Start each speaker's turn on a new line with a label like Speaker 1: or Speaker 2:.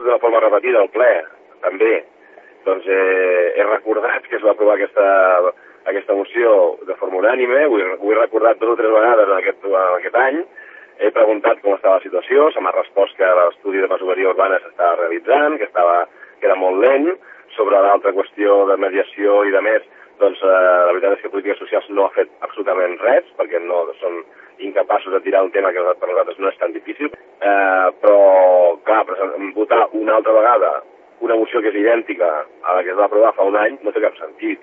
Speaker 1: d'una forma repetida al ple, també, doncs he recordat que es va aprovar aquesta moció de forma unànime, ho he recordat 2 o 3 vegades en aquest any, he preguntat com estava la situació, se m'ha respost que l'estudi de masoveria urbana s'estava realitzant, que era molt lent. Sobre l'altra qüestió de mediació i de més, doncs la veritat és que Polítiques Socials no ha fet absolutament res, perquè no són incapaços de tirar un tema que per nosaltres no és tan difícil. Però, clar, votar una altra vegada una moció que és idèntica a la que es va aprovar fa un any no té cap sentit.